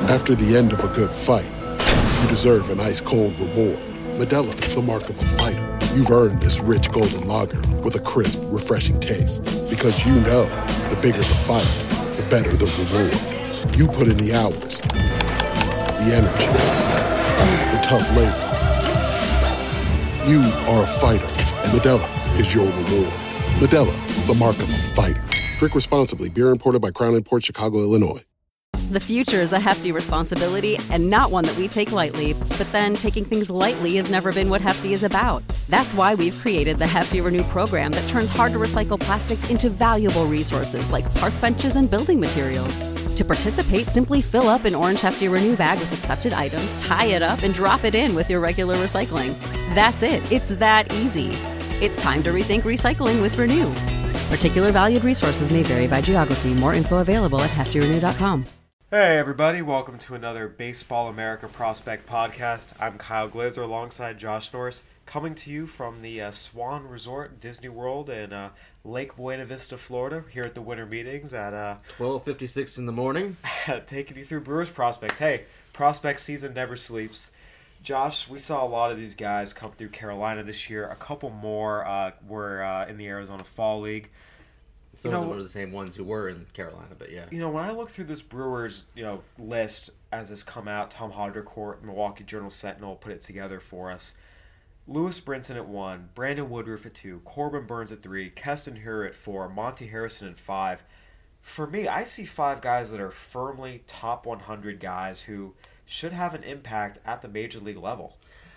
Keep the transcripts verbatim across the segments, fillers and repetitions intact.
After the end of a good fight, you deserve an ice-cold reward. Modelo is the mark of a fighter. You've earned this rich golden lager with a crisp, refreshing taste. Because you know, the bigger the fight, the better the reward. You put in the hours, the energy, the tough labor. You are a fighter, and Modelo is your reward. Modelo, the mark of a fighter. Drink responsibly. Beer imported by Crown Imports, Chicago, Illinois. The future is a hefty responsibility and not one that we take lightly. But then taking things lightly has never been what Hefty is about. That's why we've created the Hefty Renew program that turns hard-to-recycle plastics into valuable resources like park benches and building materials. To participate, simply fill up an orange Hefty Renew bag with accepted items, tie it up, and drop it in with your regular recycling. That's it. It's that easy. It's time to rethink recycling with Renew. Particular valued resources may vary by geography. More info available at hefty renew dot com. Hey everybody, welcome to another Baseball America Prospect Podcast. I'm Kyle Glazer alongside Josh Norris, coming to you from the uh, Swan Resort Disney World in uh, Lake Buena Vista, Florida, here at the winter meetings at uh, twelve fifty-six in the morning. taking you through Brewers prospects. Hey, prospect season never sleeps. Josh, we saw a lot of these guys come through Carolina this year. A couple more uh, were uh, in the Arizona Fall League. Some you know, of them were the same ones who were in Carolina, but yeah. You know, when I look through this Brewers, you know, list as it's come out, Tom Haudricourt, Milwaukee Journal Sentinel put it together for us. Lewis Brinson at one, Brandon Woodruff at two, Corbin Burns at three, Keston Hiura at four, Monty Harrison at five. For me, I see five guys that are firmly top one hundred guys who should have an impact at the major league level.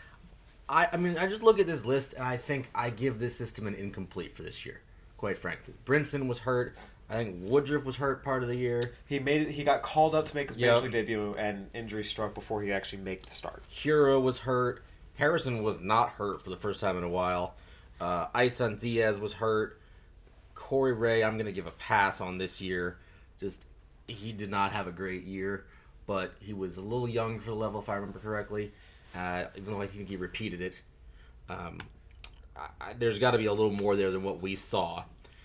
I, I mean, I just look at this list and I think I give this system an incomplete for this year. Quite frankly, Brinson was hurt. I think Woodruff was hurt part of the year. He made it. He got called up to make his Yep. major league debut, and injury struck before he actually made the start. Hiura was hurt. Harrison was not hurt for the first time in a while. Uh, Isan Diaz was hurt. Corey Ray, I'm going to give a pass on this year. Just he did not have a great year, but he was a little young for the level, if I remember correctly. Uh, even though I think he repeated it. Um, I, there's got to be a little more there than what we saw.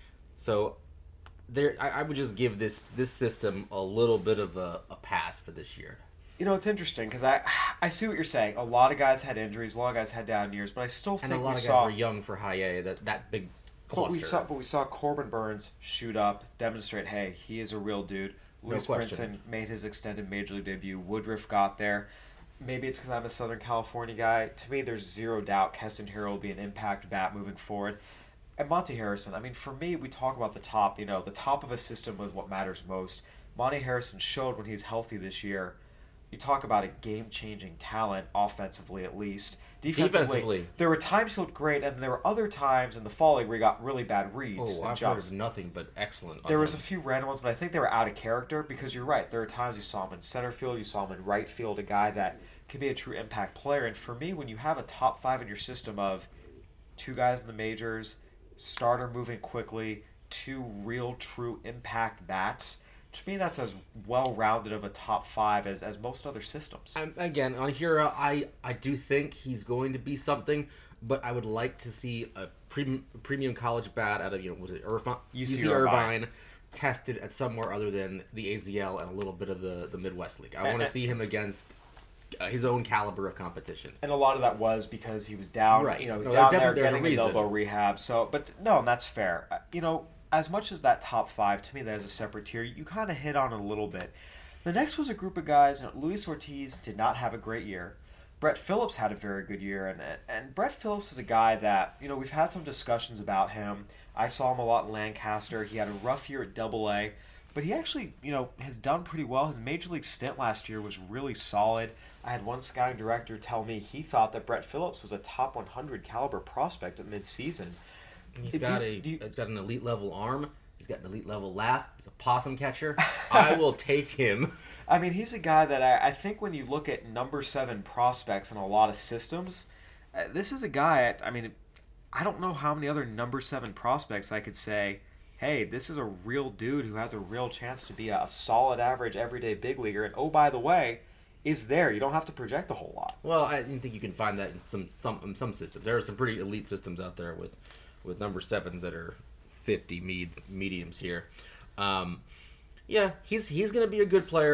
So there, I, I would just give this this system a little bit of a, a pass for this year. You know, it's interesting because I I see what you're saying. A lot of guys had injuries, a lot of guys had down years, but I still think and a lot we of guys saw, were young for high A. That that big cluster. But we saw, but we saw Corbin Burns shoot up, demonstrate, hey, he is a real dude. No Lewis question. Brinson made his extended major league debut. Woodruff got there. Maybe it's because I'm a Southern California guy. To me, there's zero doubt Keston Hiura will be an impact bat moving forward. And Monty Harrison, I mean, for me, we talk about the top, you know, the top of a system is what matters most. Monty Harrison showed when he was healthy this year. You talk about a game-changing talent, offensively at least. Defensively, Defensively. there were times he looked great, and there were other times in the fall league where he got really bad reads Oh, and I've jumps. heard nothing but excellent. There on was a him. few random ones, but I think they were out of character because you're right. There are times you saw him in center field, you saw him in right field, a guy that can be a true impact player. And for me, when you have a top five in your system of two guys in the majors, starter moving quickly, two real true impact bats, to me that's as well-rounded of a top five as, as most other systems. Um, again, on Hiura, I, I do think he's going to be something, but I would like to see a pre- premium college bat out of, you know, was it Irvine? U C U C Irvine. Irvine, tested at somewhere other than the A Z L and a little bit of the, the Midwest League. I want to And- see him against uh, his own caliber of competition. And a lot of that was because he was down, Right. you know, he was No, down there there definitely- there's a getting his reason. elbow rehab. So, but no, and that's fair. Uh, You know, as much as that top five, to me, that is a separate tier. You kind of hit on it a little bit. The next was a group of guys. You know, Luis Ortiz did not have a great year. Brett Phillips had a very good year, and and Brett Phillips is a guy that, you know, we've had some discussions about him. I saw him a lot in Lancaster. He had a rough year at Double A, but he actually, you know, has done pretty well. His major league stint last year was really solid. I had one scouting director tell me he thought that Brett Phillips was a top one hundred caliber prospect at midseason. He's If got you- a do you- he's got an elite level arm. He's got an elite level laugh. He's a possum catcher. I will take him. I mean, he's a guy that I, I think when you look at number seven prospects in a lot of systems, uh, this is a guy, I mean, I don't know how many other number seven prospects I could say, hey, this is a real dude who has a real chance to be a, a solid, average, everyday big leaguer. And oh, by the way, is there. You don't have to project a whole lot. Well, I think you can find that in some some in some systems. There are some pretty elite systems out there with with number sevens that are fifty mediums mediums here. Um, yeah, he's he's going to be a good player.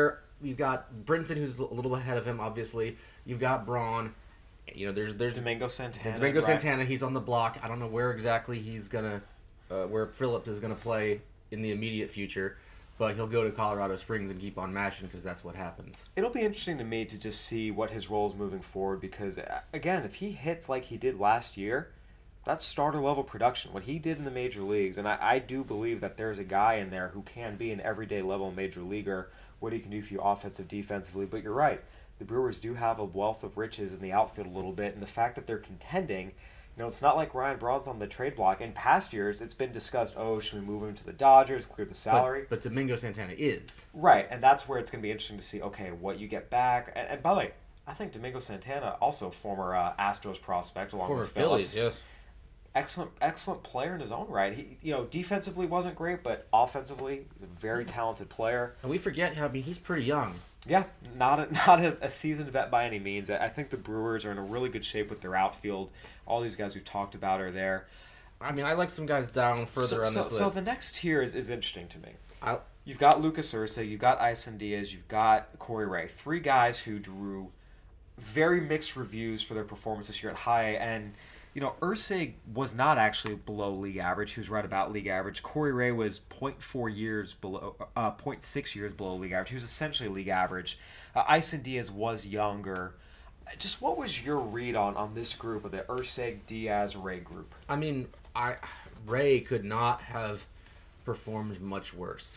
you've got Brinson, who's a little ahead of him, obviously. You've got Braun. You know, there's there's Domingo Santana. Domingo right. Santana. He's on the block. I don't know where exactly he's gonna, uh, where Phillips is gonna play in the immediate future, but he'll go to Colorado Springs and keep on mashing because that's what happens. It'll be interesting to me to just see what his role is moving forward because, again, if he hits like he did last year, that's starter-level production. What he did in the major leagues, and I, I do believe that there's a guy in there who can be an everyday-level major leaguer, what he can do for you offensive, defensively. But you're right. The Brewers do have a wealth of riches in the outfield a little bit, and the fact that they're contending, you know, it's not like Ryan Braun's on the trade block. In past years, it's been discussed, oh, should we move him to the Dodgers, clear the salary? But, but Domingo Santana is. Right, and that's where it's going to be interesting to see, okay, what you get back. And, and by the way, I think Domingo Santana, also former uh, Astros prospect, along Former with Phillips. Phillies, yes. Excellent, excellent player in his own right. He, you know, defensively wasn't great, but offensively, he's a very talented player. And we forget, I mean, he's pretty young. Yeah, not a, not a, a seasoned vet by any means. I think the Brewers are in a really good shape with their outfield. All these guys we've talked about are there. I mean, I like some guys down further so, on so, this list. So the next tier is, is interesting to me. I, You've got Lucas Ursay, you've got Isan Diaz, you've got Corey Ray. Three guys who drew very mixed reviews for their performance this year at high A. And, you know, Ursay was not actually below league average. He was right about league average. Corey Ray was point four years below, uh, point six years below league average. He was essentially league average. Uh, Isan Diaz was younger. Just what was your read on, on this group of the Ursay, Diaz, Ray group? I mean, I Ray could not have performed much worse.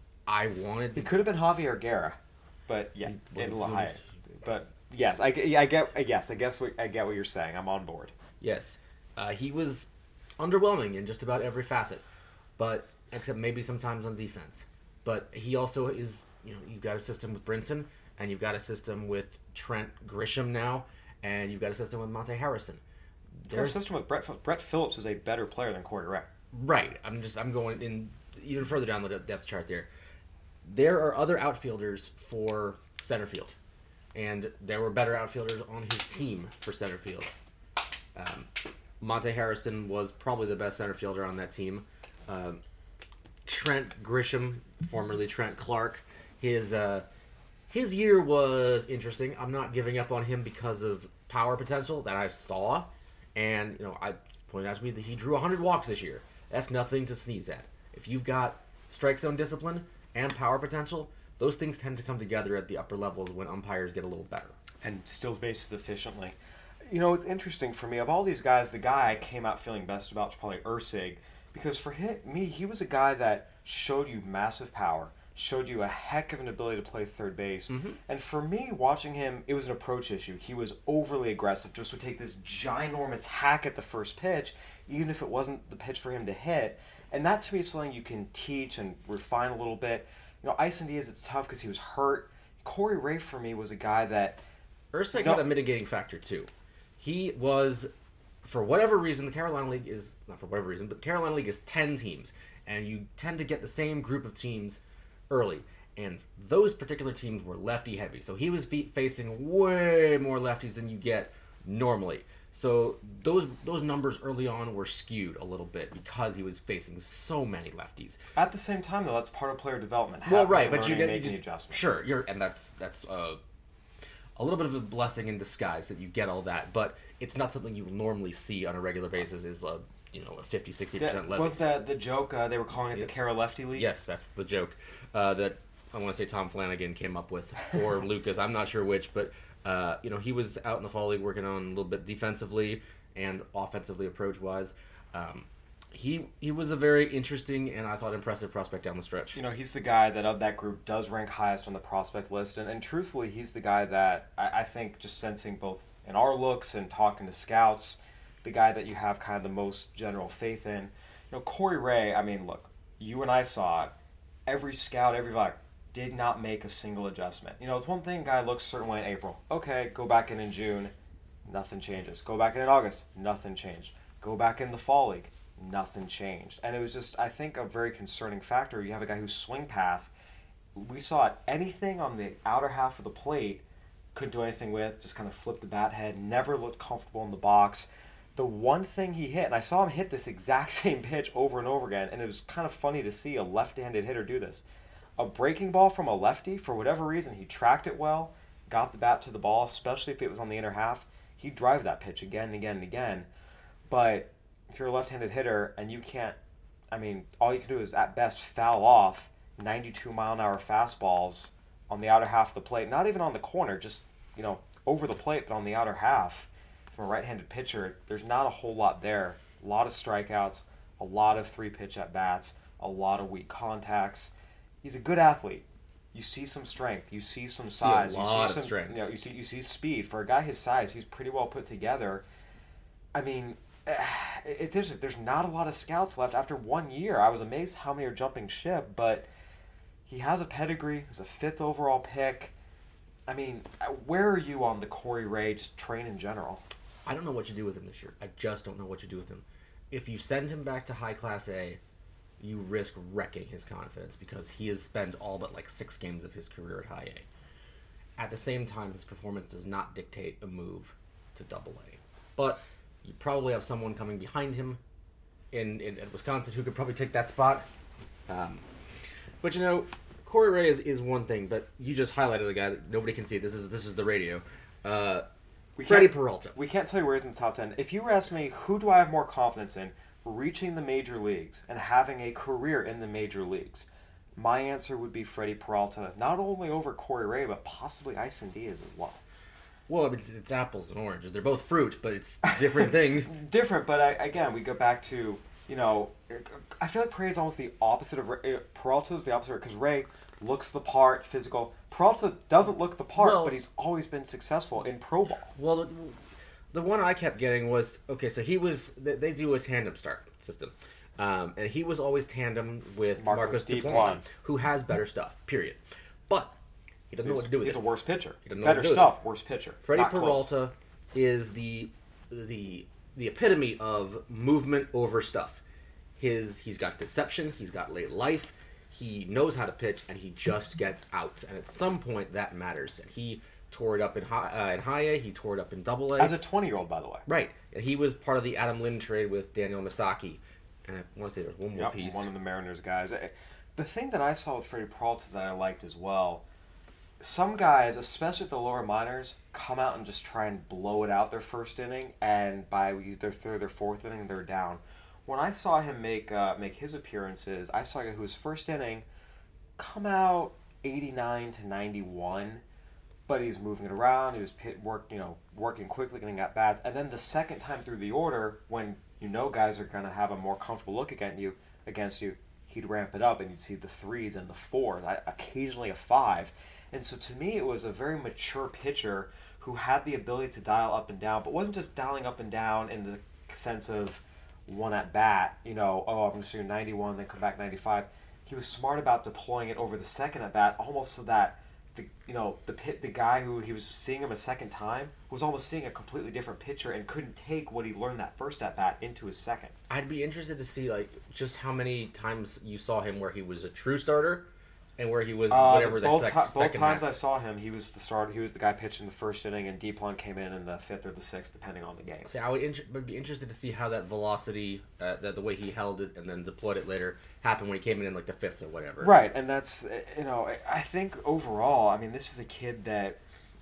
I wanted. He could have been Javier Guerra, but yeah, in Lahai. But yes, I, I get. Yes, I guess what, I get what you're saying. I'm on board. Yes, uh, he was underwhelming in just about every facet, but except maybe sometimes on defense. But he also is. You know, you've got a system with Brinson, and you've got a system with Trent Grisham now, and you've got a system with Monte Harrison. Their system with Brett Brett Phillips is a better player than Corey Ray. Right. I'm just. I'm going in even further down the depth chart there. There are other outfielders for center field, and there were better outfielders on his team for center field. Um, Monte Harrison was probably the best center fielder on that team. Um, Trent Grisham, formerly Trent Clark, his uh, his year was interesting. I'm not giving up on him because of power potential that I saw, and you know I pointed out to me that he drew one hundred walks this year. That's nothing to sneeze at. If you've got strike zone discipline and power potential, those things tend to come together at the upper levels when umpires get a little better. And steals bases efficiently. You know, it's interesting for me. Of all these guys, the guy I came out feeling best about was probably Ursay, because for him, me, he was a guy that showed you massive power, showed you a heck of an ability to play third base. Mm-hmm. And for me, watching him, it was an approach issue. He was overly aggressive, just would take this ginormous hack at the first pitch, even if it wasn't the pitch for him to hit. And that, to me, is something you can teach and refine a little bit. You know, Isan Diaz, it's tough because he was hurt. Corey Ray, for me, was a guy that... Ursay got a mitigating factor, too. He was, for whatever reason, the Carolina League is... Not for whatever reason, but the Carolina League is ten teams. And you tend to get the same group of teams early. And those particular teams were lefty-heavy. So he was facing way more lefties than you get normally. So those those numbers early on were skewed a little bit because he was facing so many lefties. At the same time, though, that's part of player development. Well, right, but you get making just, adjustments. Sure, you're, and that's that's uh, a little bit of a blessing in disguise that you get all that, but it's not something you normally see on a regular basis. Is a you know a fifty, sixty percent lefty. Was the the joke uh, they were calling it yeah. the Cara Lefty League? Yes, that's the joke uh, that I want to say Tom Flanagan came up with, or Lucas. I'm not sure which, but uh, you know he was out in the fall league working on a little bit defensively and offensively approach-wise. Um, he he was a very interesting and I thought impressive prospect down the stretch. You know, he's the guy that of that group does rank highest on the prospect list. And, and truthfully, he's the guy that I, I think just sensing both in our looks and talking to scouts, the guy that you have kind of the most general faith in. You know, Corey Ray, I mean, look, you and I saw it. Every scout, every like, did not make a single adjustment. You know, it's one thing, guy looks a certain way in April. Okay, go back in in June. Nothing changes. Go back in in August. Nothing changed. Go back in the fall league. Nothing changed. And it was just, I think, a very concerning factor. You have a guy whose swing path, we saw it, anything on the outer half of the plate, couldn't do anything with, just kind of flipped the bat head, never looked comfortable in the box. The one thing he hit, and I saw him hit this exact same pitch over and over again, and it was kind of funny to see a left-handed hitter do this. a breaking ball from a lefty, for whatever reason, he tracked it well, got the bat to the ball, especially if it was on the inner half. He'd drive that pitch again and again and again. But if you're a left-handed hitter and you can't, I mean, all you can do is at best foul off ninety-two mile an hour fastballs on the outer half of the plate, not even on the corner, just, you know, over the plate, but on the outer half from a right-handed pitcher. There's not a whole lot there. A lot of strikeouts, a lot of three-pitch at-bats, a lot of weak contacts. He's a good athlete. You see some strength. You see some size. See a you lot see some, of strength. You know, you see you see speed. For a guy his size, he's pretty well put together. I mean, it's interesting. There's not a lot of scouts left after one year. I was amazed how many are jumping ship, but he has a pedigree. He's a fifth overall pick. I mean, where are you on the Corey Ray just train in general? I don't know what you do with him this year. I just don't know what you do with him. If you send him back to high class A, you risk wrecking his confidence because he has spent all but like six games of his career at high A. At the same time, his performance does not dictate a move to double A. But you probably have someone coming behind him in, in, in Wisconsin who could probably take that spot. Um, but you know, Corey Ray is, is one thing, but you just highlighted the guy that nobody can see. This is this is the radio. Uh, We Freddie can't- Peralta. We can't tell you where he's in the top ten. If you were asking me, who do I have more confidence in reaching the major leagues and having a career in the major leagues, my answer would be Freddie Peralta, not only over Corey Ray, but possibly Isan Diaz as well. Well, it's, it's apples and oranges. They're both fruit, but it's a different thing. Different, but I, again, we go back to, you know, I feel like Peralta is almost the opposite of Ray. Peralta's the opposite because Ray looks the part, physical. Peralta doesn't look the part, Well- but he's always been successful in pro ball. Well, the, the one I kept getting was, okay, so he was, they, they do a tandem start system. Um, and he was always tandem with Marcos Marcos Diplan. Diplan, who has better stuff, period. But he doesn't know what to do with He's it. a worse pitcher. doesn't know what Better to do with stuff, worse pitcher. Freddie Not close. Peralta is the the the epitome of movement over stuff. His he's got deception, he's got late life, he knows how to pitch, and he just gets out. And at some point, that matters. And he tore it up in high uh, in high A, he tore it up in double A. As a twenty-year-old, by the way. Right, and he was part of the Adam Lynn trade with Daniel Misaki. And I want to say there's one more Yep, piece. one of the Mariners guys. The thing that I saw with Freddie Peralta that I liked as well, some guys, especially at the lower minors, come out and just try and blow it out their first inning, and by their third or fourth inning, they're down. When I saw him make uh, make his appearances, I saw a guy who was first inning come out eighty-nine to ninety-one, but he was moving it around. He was pit work, you know, working quickly, getting at bats, and then the second time through the order, when you know guys are going to have a more comfortable look against you, against you, he'd ramp it up, and you'd see the threes and the fours, occasionally a five. And so to me, it was a very mature pitcher who had the ability to dial up and down, but wasn't just dialing up and down in the sense of one at bat, you know, oh, I'm just doing ninety-one, then come back ninety-five. He was smart about deploying it over the second at bat, almost so that the you know the pit the guy who he was seeing him a second time was almost seeing a completely different pitcher and couldn't take what he learned that first at bat into his second. I'd be interested to see like just how many times you saw him where he was a true starter and where he was Uh, whatever that both sec- ti- both second times half. I saw him, he was the starter. He was the guy pitching the first inning, and Diplan came in in the fifth or the sixth, depending on the game. See, I would, inter- would be interested to see how that velocity, uh, that the way he held it and then deployed it later, happened when he came in in like the fifth or whatever. Right, and that's, you know, I think overall, I mean, this is a kid that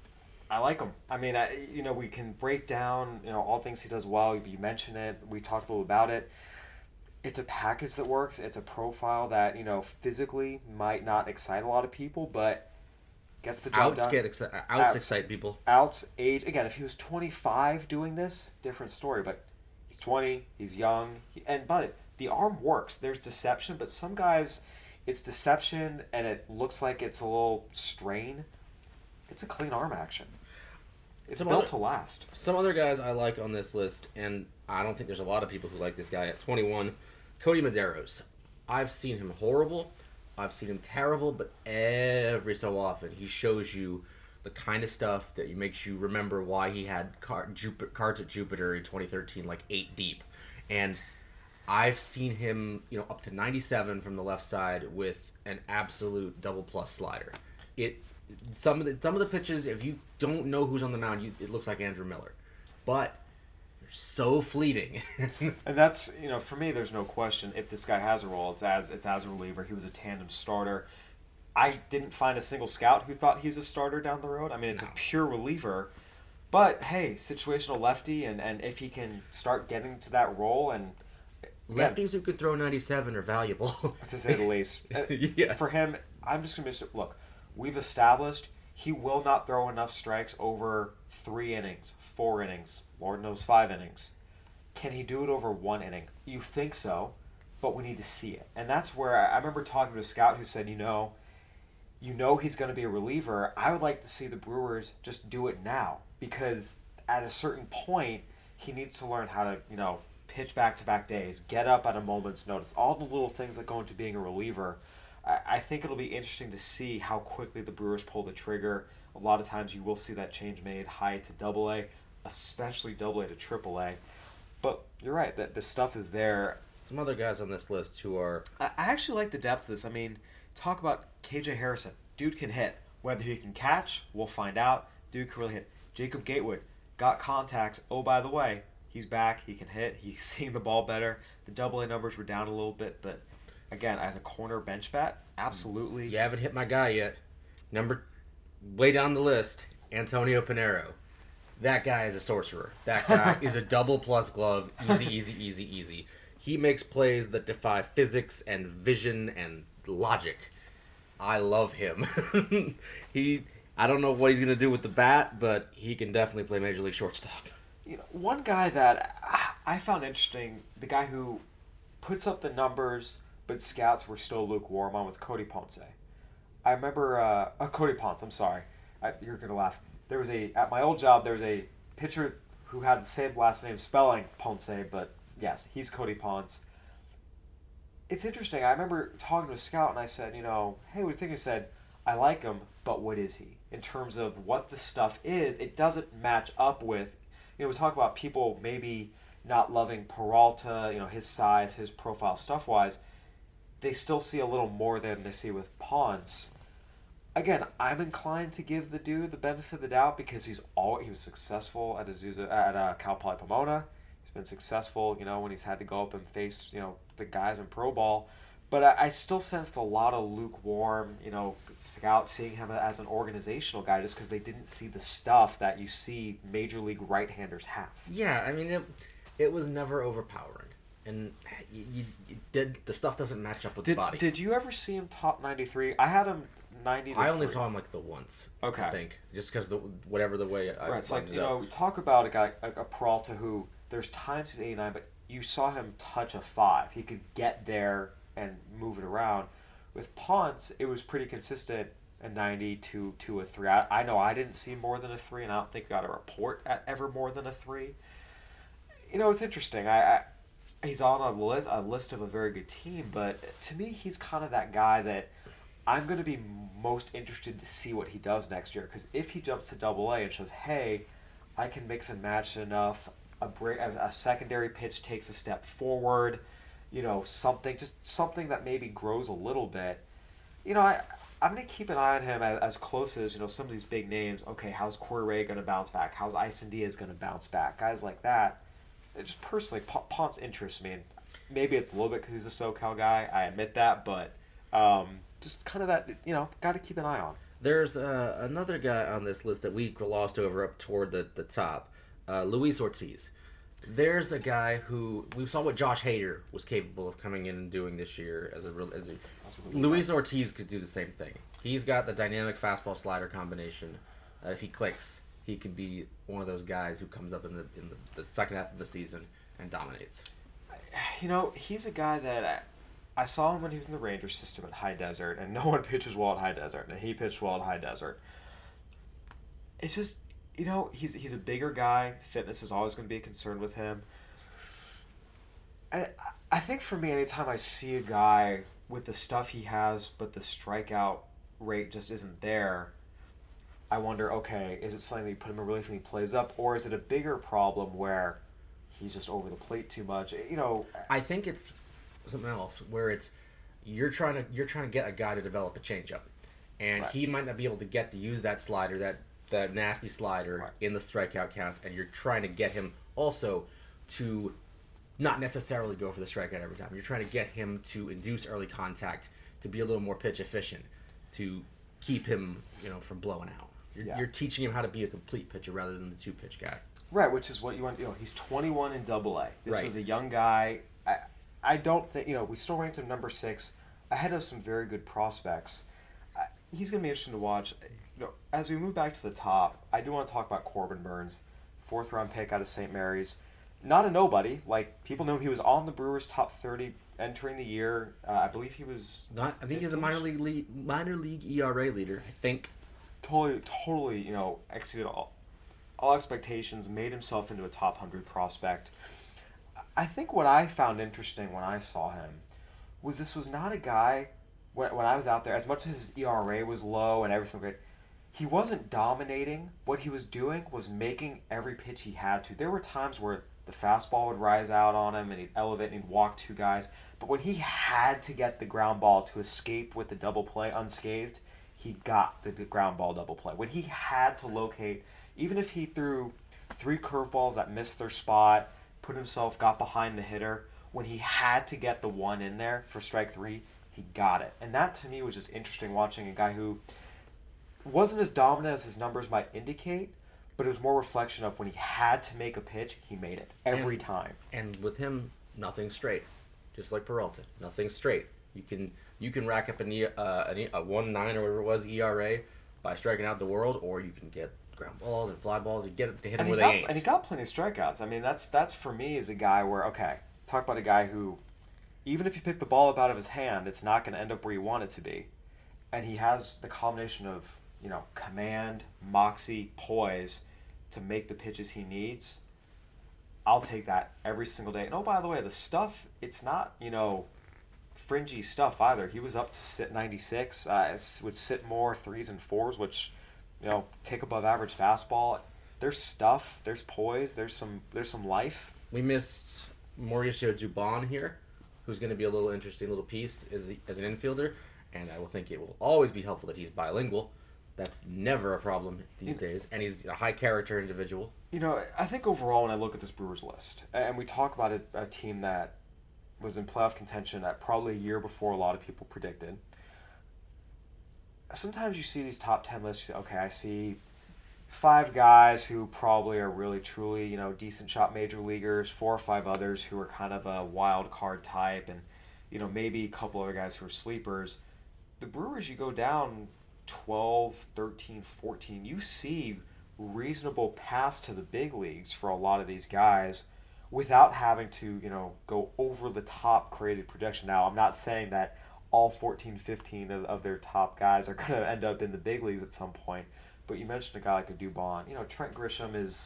I like him. I mean, I, you know, we can break down, you know, all things he does well. You mentioned it. We talked a little about it. It's a package that works. It's a profile that, you know, physically might not excite a lot of people, but gets the job Outs done. get exci- outs, Outs. excite people. Outs, age. Again, if he was twenty-five doing this, different story. But he's twenty. He's young. He, and but the arm works. There's deception, but some guys, it's deception, and it looks like it's a little strain. It's a clean arm action. It's Some built other- to last. Some other guys I like on this list, and I don't think there's a lot of people who like this guy at twenty-one, Cody Medeiros. I've seen him horrible. I've seen him terrible, but every so often he shows you the kind of stuff that makes you remember why he had car- Jup- cards at Jupiter in twenty thirteen, like eight deep. And I've seen him, you know, up to ninety-seven from the left side with an absolute double plus slider. It some of the some of the pitches, if you don't know who's on the mound, you, it looks like Andrew Miller, but they're so fleeting. And that's, you know, for me, there's no question if this guy has a role, it's as it's as a reliever. He was a tandem starter. I didn't find a single scout who thought he was a starter down the road. I mean, it's no. a pure reliever. But, hey, situational lefty, and, and if he can start getting to that role and... Lefties who could throw ninety-seven are valuable. To say the least. Yeah. For him, I'm just going to... Look, we've established he will not throw enough strikes over three innings, four innings, Lord knows five innings. Can he do it over one inning? You think so, but we need to see it. And that's where I, I remember talking to a scout who said, you know, you know he's going to be a reliever. I would like to see the Brewers just do it now, because at a certain point, he needs to learn how to, you know, pitch back-to-back days, get up at a moment's notice, all the little things that go into being a reliever. I, I think it'll be interesting to see how quickly the Brewers pull the trigger. A lot of times you will see that change made high to double A, especially double A to triple A. But you're right, that the stuff is there. Some other guys on this list who are... I, I actually like the depth of this. I mean, talk about K J Harrison. Dude can hit. Whether he can catch, we'll find out. Dude can really hit. Jacob Gatewood got contacts. Oh, by the way, he's back. He can hit. He's seeing the ball better. The double A numbers were down a little bit, but again, as a corner bench bat, absolutely. You haven't hit my guy yet. Number, way down the list, Antonio Pinero. That guy is a sorcerer. That guy is a double plus glove. Easy, easy, easy, easy. He makes plays that defy physics and vision and logic. I love him. he, I don't know what he's gonna do with the bat, but he can definitely play major league shortstop. You know, one guy that I found interesting, the guy who puts up the numbers, but scouts were still lukewarm on, was Cody Ponce. I remember, uh, oh, Cody Ponce, I'm sorry. I, you're going to laugh. There was a, at my old job, there was a pitcher who had the same last name spelling Ponce, but yes, he's Cody Ponce. It's interesting. I remember talking to a scout, and I said, you know, hey, what do you think? He said, I like him, but what is he? In terms of what the stuff is, it doesn't match up with, you know, we talk about people maybe not loving Peralta, you know, his size, his profile, stuff-wise. They still see a little more than they see with Ponce. Again, I'm inclined to give the dude the benefit of the doubt because he's all he was successful at Azusa, at uh, Cal Poly Pomona. He's been successful, you know, when he's had to go up and face, you know, the guys in pro ball. But I, I still sensed a lot of lukewarm, you know, scouts seeing him as an organizational guy just because they didn't see the stuff that you see major league right-handers have. Yeah, I mean, it, it was never overpowering. And you, you, you did the stuff doesn't match up with did, the body. Did you ever see him top ninety-three? I had him ninety to I only three. saw him like the once. Okay. I think. Just because the whatever the way I Right, it's like, it you up. know, we talk about a guy, like a Peralta, who there's times he's eighty-nine, but you saw him touch a five. He could get there and move it around. With Ponce, it was pretty consistent, a ninety to, to a three. I, I know I didn't see more than a three, and I don't think I got a report at ever more than a three. You know, it's interesting. I, I He's on a list, a list of a very good team, but to me, he's kind of that guy that I'm going to be most interested to see what he does next year. Because if he jumps to double A and shows, hey, I can mix and match enough, a, break, a, a secondary pitch takes a step forward, you know, something, just something that maybe grows a little bit. You know, I, I'm going to keep an eye on him as, as close as, you know, some of these big names. Okay, how's Corey Ray going to bounce back? How's Isan Diaz going to bounce back? Guys like that. It just personally, Ponce interests me. And maybe it's a little bit because he's a SoCal guy. I admit that, but um, just kind of that, you know, got to keep an eye on. There's uh, another guy on this list that we glossed over up toward the, the top, uh, Luis Ortiz. There's a guy who we saw what Josh Hader was capable of coming in and doing this year as a as a Luis Ortiz could do the same thing. He's got the dynamic fastball slider combination. Uh, if he clicks, he could be one of those guys who comes up in the in the, the second half of the season and dominates. You know, he's a guy that I, I saw him when he was in the Rangers system at High Desert, and no one pitches well at High Desert, and he pitched well at High Desert. It's just, you know, he's he's a bigger guy. Fitness is always going to be a concern with him. I I think for me, anytime I see a guy with the stuff he has, but the strikeout rate just isn't there, I wonder, okay, is it something that you put him in relief and he plays up, or is it a bigger problem where he's just over the plate too much? You know, I think it's something else where it's you're trying to you're trying to get a guy to develop a changeup, and right. he might not be able to get to use that slider, that that nasty slider right. in the strikeout count, and you're trying to get him also to not necessarily go for the strikeout every time. You're trying to get him to induce early contact to be a little more pitch efficient. to keep him, you know, from blowing out. You're, Yeah. you're teaching him how to be a complete pitcher rather than the two pitch guy. Right, which is what you want. You know, he's twenty-one in Double A. This Right. was a young guy. I, I don't think you know. We still ranked him number six, ahead of some very good prospects. I, he's going to be interesting to watch. You know, as we move back to the top, I do want to talk about Corbin Burns, fourth round pick out of Saint Mary's. Not a nobody. Like people knew he was on the Brewers' top thirty entering the year. Uh, I believe he was. Not, I think he's a minor league lead, minor league E R A leader. I think. Totally, totally. You know, exceeded all. all expectations, made himself into a top one hundred prospect. I think what I found interesting when I saw him was this was not a guy, when, when I was out there, as much as his E R A was low and everything great, he wasn't dominating. What he was doing was making every pitch he had to. There were times where the fastball would rise out on him and he'd elevate and he'd walk two guys, but when he had to get the ground ball to escape with the double play unscathed, he got the ground ball double play. When he had to locate, even if he threw three curveballs that missed their spot, put himself, got behind the hitter, when he had to get the one in there for strike three, he got it. And that to me was just interesting watching a guy who wasn't as dominant as his numbers might indicate, but it was more reflection of when he had to make a pitch, he made it every and, time. And with him, nothing straight. Just like Peralta, nothing straight. You can you can rack up an e, uh, an e, a one nine or whatever it was E R A by striking out the world, or you can get ground balls and fly balls and get it to hit them where got, they ain't. And he got plenty of strikeouts. I mean, that's that's for me as a guy where, okay, talk about a guy who, even if you pick the ball up out of his hand, it's not going to end up where you want it to be. And he has the combination of, you know, command, moxie, poise to make the pitches he needs. I'll take that every single day. And oh, by the way, the stuff, it's not, you know, fringy stuff either. He was up to sit ninety-six, uh, would sit more threes and fours, which, you know, take above average fastball. There's stuff, there's poise, there's some there's some life. We missed Mauricio Dubon here, who's going to be a little interesting little piece as, as an infielder, and I will think it will always be helpful that he's bilingual. That's never a problem these days, and he's a high character individual. You know, I think overall when I look at this Brewers list, and we talk about a, a team that was in playoff contention at probably a year before a lot of people predicted. Sometimes you see these top ten lists, you say, okay, I see five guys who probably are really, truly, you know, decent shot major leaguers, four or five others who are kind of a wild card type, and, you know, maybe a couple other guys who are sleepers. The Brewers, you go down twelve, thirteen, fourteen, you see reasonable paths to the big leagues for a lot of these guys without having to, you know, go over the top crazy projection. Now, I'm not saying that all fourteen, fifteen of, of their top guys are going to end up in the big leagues at some point, but you mentioned a guy like a Dubon. You know, Trent Grisham is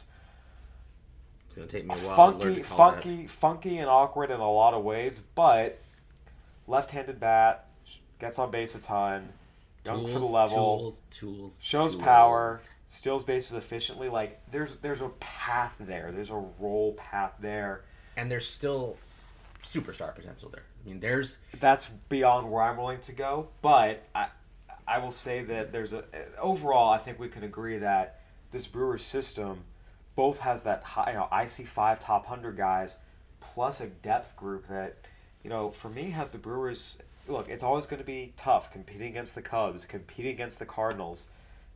It's going to take me a while funky, to learn to call funky, funky and awkward in a lot of ways, but left-handed bat, gets on base a ton, young tools, for the level, tools, tools, shows tools. power, steals bases efficiently. Like there's there's a path there. There's a role path there. And there's still superstar potential there. I mean, there's That's beyond where I'm willing to go, but I I will say that there's a overall I think we can agree that this Brewers system both has that high, you know, I see five top one hundred guys plus a depth group that, you know, for me has the Brewers. Look, it's always going to be tough competing against the Cubs, competing against the Cardinals.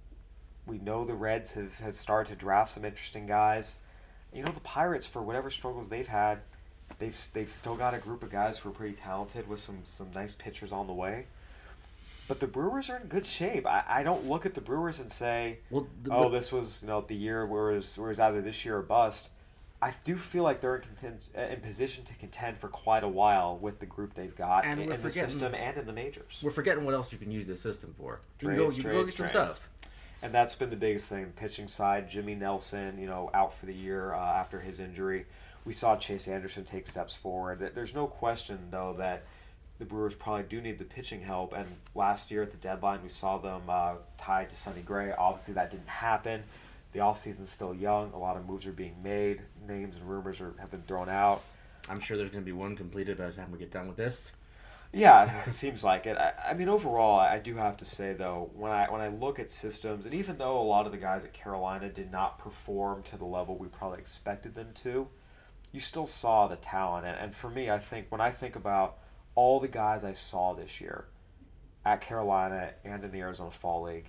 We know the Reds have, have started to draft some interesting guys. You know, the Pirates, for whatever struggles they've had, they've they've still got a group of guys who are pretty talented with some, some nice pitchers on the way. But the Brewers are in good shape. I, I don't look at the Brewers and say, well, the, oh, this was, you know, the year where it was, where it was either this year or bust. I do feel like they're in, content, in position to contend for quite a while with the group they've got And in, we're in the forgetting- system and in the majors. we're forgetting what else you can use this system for. You can Trades, go, you can trades, go get some trades. stuff. And that's been the biggest thing. Pitching side, Jimmy Nelson, you know, out for the year uh, after his injury. We saw Chase Anderson take steps forward. There's no question, though, that the Brewers probably do need the pitching help. And last year at the deadline, we saw them uh, tied to Sonny Gray. Obviously, that didn't happen. The offseason's still young. A lot of moves are being made. Names and rumors are, have been thrown out. I'm sure there's going to be one completed by the time we get done with this. Yeah, it seems like it. I, I mean, overall, I do have to say, though, when I when I look at systems, and even though a lot of the guys at Carolina did not perform to the level we probably expected them to, you still saw the talent. And, and for me, I think when I think about all the guys I saw this year, at Carolina and in the Arizona Fall League.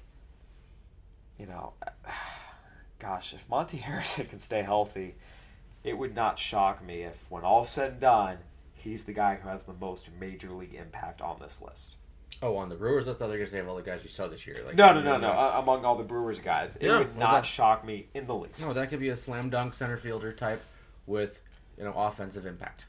You know, gosh, if Monte Harrison can stay healthy, it would not shock me if, when all's said and done, he's the guy who has the most major league impact on this list. Oh, on the Brewers? I thought they were going to say of all the guys you saw this year. Like, no, no, no, no. Uh, among all the Brewers guys, it yeah, would well, not that, shock me in the least. No, that could be a slam dunk center fielder type with, you know, offensive impact.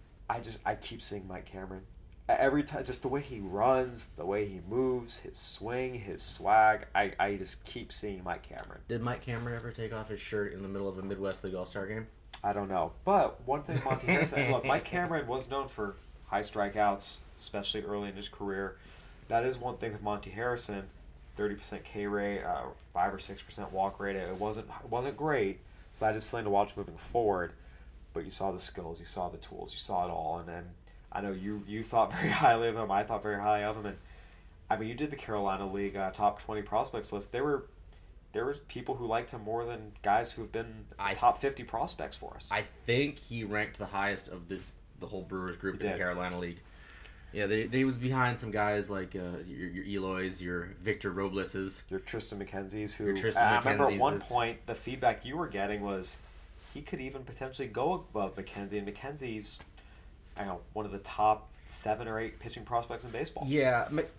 I just, I keep seeing Mike Cameron. Every time, just the way he runs, the way he moves, his swing, his swag, I, I just keep seeing Mike Cameron. Did Mike Cameron ever take off his shirt in the middle of a Midwest League All-Star game? I don't know. But one thing Monte Harrison, look, Mike Cameron was known for high strikeouts, especially early in his career. That is one thing with Monte Harrison, thirty percent K rate, uh, five or six percent walk rate. It wasn't it wasn't great, so that is something to watch moving forward. But you saw the skills, you saw the tools, you saw it all, and then I know you you thought very highly of him. I thought very highly of him, and I mean you did the Carolina League uh, top twenty prospects list. There were there was people who liked him more than guys who have been I, top fifty prospects for us. I think he ranked the highest of this the whole Brewers group in the Carolina League. Yeah, they they was behind some guys like uh, your, your Eloys, your Victor Robleses, your Tristan McKenzie's. Who your Tristan I remember McKenzie's at one is, point the feedback you were getting was he could even potentially go above McKenzie, and McKenzie's I don't know one of the top seven or eight pitching prospects in baseball. Yeah, Mc,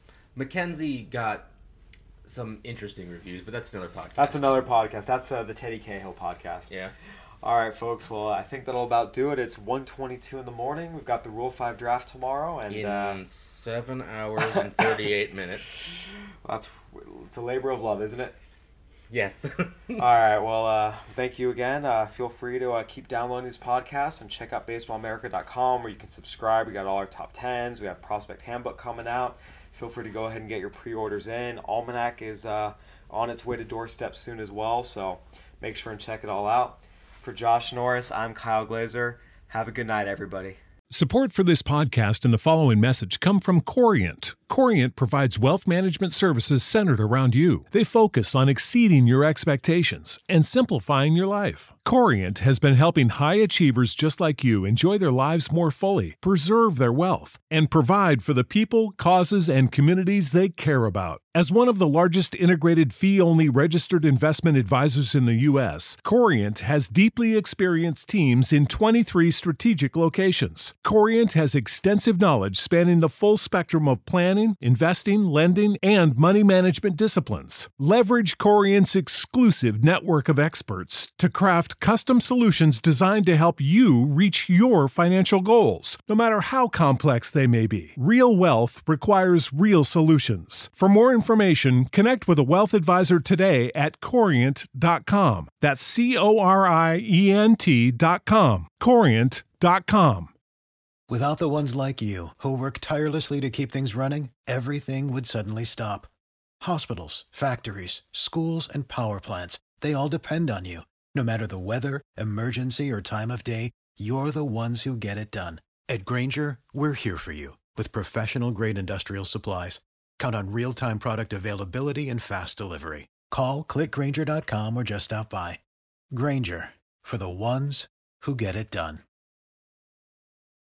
McKenzie got some interesting reviews, but that's another podcast. That's another podcast. That's uh, the Teddy Cahill podcast. Yeah. All right, folks. Well, I think that'll about do it. It's one twenty-two in the morning. We've got the Rule five draft tomorrow. And, in uh, seven hours and thirty-eight minutes. That's It's a labor of love, isn't it? Yes. All right. Well, uh, thank you again. Uh, feel free to uh, keep downloading these podcasts and check out baseball america dot com where you can subscribe. We got all our top tens. We have Prospect Handbook coming out. Feel free to go ahead and get your pre-orders in. Almanac is uh, on its way to doorstep soon as well, so make sure and check it all out. For Josh Norris, I'm Kyle Glazer. Have a good night, everybody. Support for this podcast and the following message come from Corient. Corient provides wealth management services centered around you. They focus on exceeding your expectations and simplifying your life. Corient has been helping high achievers just like you enjoy their lives more fully, preserve their wealth, and provide for the people, causes, and communities they care about. As one of the largest integrated fee-only registered investment advisors in the U S, Corient has deeply experienced teams in twenty-three strategic locations. Corient has extensive knowledge spanning the full spectrum of planning, investing, lending, and money management disciplines. Leverage Corient's exclusive network of experts to craft custom solutions designed to help you reach your financial goals, no matter how complex they may be. Real wealth requires real solutions. For more information, connect with a wealth advisor today at corient dot com. That's C O R I E N T dot com. corient dot com. Without the ones like you, who work tirelessly to keep things running, everything would suddenly stop. Hospitals, factories, schools, and power plants, they all depend on you. No matter the weather, emergency, or time of day, you're the ones who get it done. At Grainger, we're here for you with professional-grade industrial supplies. Count on real-time product availability and fast delivery. Call, click Grainger dot com, or just stop by. Grainger, for the ones who get it done.